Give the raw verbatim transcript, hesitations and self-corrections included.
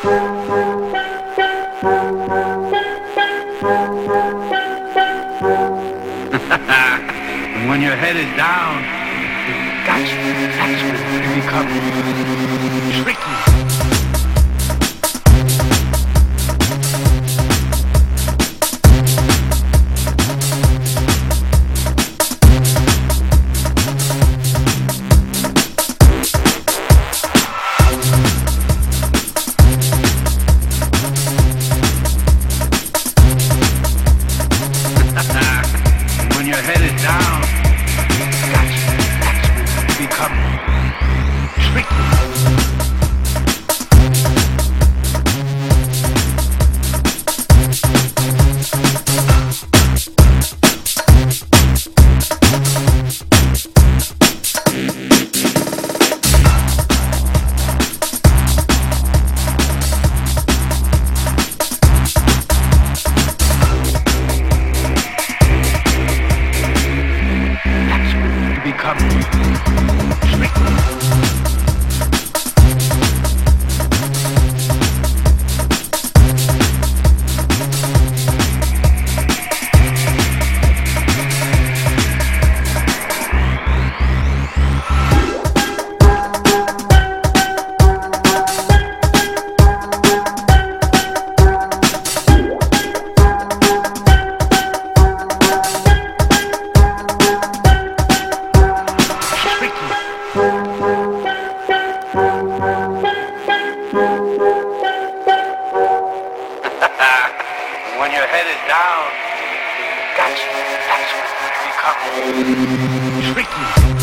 And when your head is down, that's, that's when you become tricky. When your head is down, that's, that's when you become tricky. Become tricky. When your head is down, that's, that's when you become tricky.